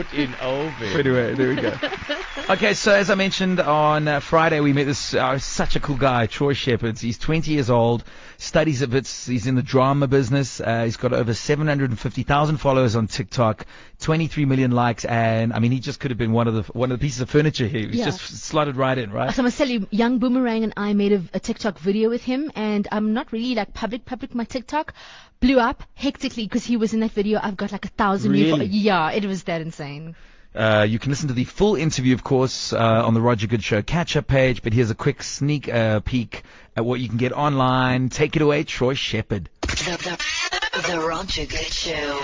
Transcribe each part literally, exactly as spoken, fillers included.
in Ovid. Anyway, there we go. Okay, so as I mentioned on uh, Friday, we met this uh, such a cool guy, Troy Shepard. He's twenty years old, studies a bit. He's in the drama business. Uh, he's got over seven hundred fifty thousand followers on TikTok, twenty-three million likes, and I mean, he just could have been one of the one of the pieces of furniture here. He's Yeah. just slotted right in, right? So I must tell you, Young Boomerang and I made a, a TikTok video with him, and I'm not really like public, public. My TikTok blew up hectically because he was in that video. I've got like a thousand new. Really? Fo- yeah, it was that insane. Uh, you can listen to the full interview, of course, uh, on the Roger Good Show catch-up page. But here's a quick sneak uh, peek at what you can get online. Take it away, Troy Shepard. The, the, the Roger Good Show.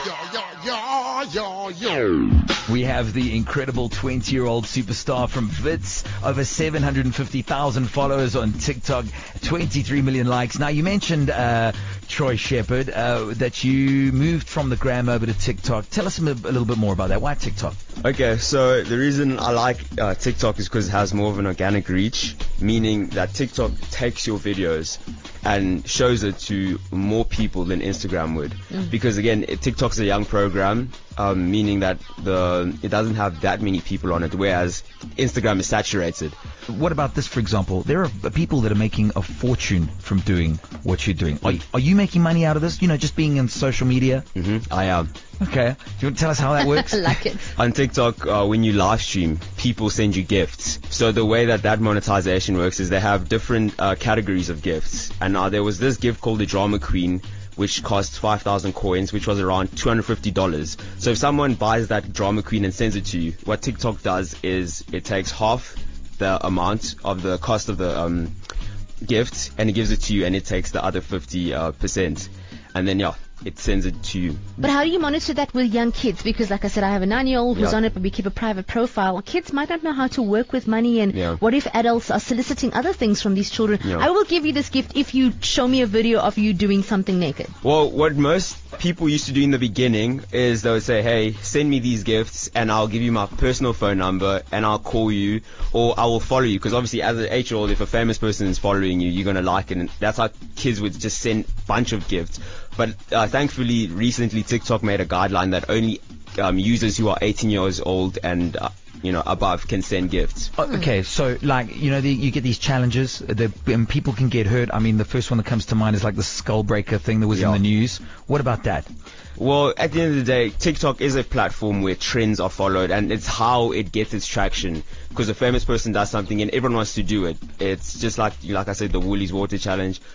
We have the incredible twenty-year-old superstar from Wits, over seven hundred fifty thousand followers on TikTok, twenty-three million likes. Now, you mentioned, uh, Troy Shepard, uh, that you moved from the gram over to TikTok. Tell us a, a little bit more about that. Why TikTok? Okay, so the reason I like uh, TikTok is because it has more of an organic reach, meaning that TikTok takes your videos and shows it to more people than Instagram would. Mm. Because again, it, TikTok's a young program, um, meaning that the it doesn't have that many people on it, whereas Instagram is saturated. What about this, for example? There are people that are making a fortune from doing what you're doing. Are, are you making money out of this? You know, just being in social media? Mm-hmm, I am. Okay. Do you want to tell us how that works? I like it. On TikTok, uh, when you live stream, people send you gifts. So the way that that monetization works is they have different uh, categories of gifts. And uh, there was this gift called the Drama Queen, which cost five thousand coins, which was around two hundred fifty dollars. So if someone buys that Drama Queen and sends it to you, what TikTok does is it takes half the amount of the cost of the um, gift and it gives it to you, and it takes the other fifty uh, percent. And then, yeah, it sends it to you. But how do you monitor that with young kids? Because like I said, I have a nine-year-old who's Yeah. on it, but we keep a private profile. Kids might not know how to work with money, and Yeah. what if adults are soliciting other things from these children? Yeah. I will give you this gift if you show me a video of you doing something naked. Well, what most people used to do in the beginning is they would say, hey, send me these gifts and I'll give you my personal phone number and I'll call you, or I will follow you. Because obviously as an eight-year-old, if a famous person is following you, you're going to like it. And that's how kids would just send a bunch of gifts. But uh, thankfully, recently TikTok made a guideline that only um, users who are eighteen years old and uh, you know above can send gifts. Oh, okay, so like, you know, the, you get these challenges, the, and people can get hurt. I mean, the first one that comes to mind is like the skull breaker thing that was Yeah. in the news. What about that? Well, at the end of the day, TikTok is a platform where trends are followed, and it's how it gets its traction. Because a famous person does something and everyone wants to do it. It's just like, like I said, the Woolies Water Challenge.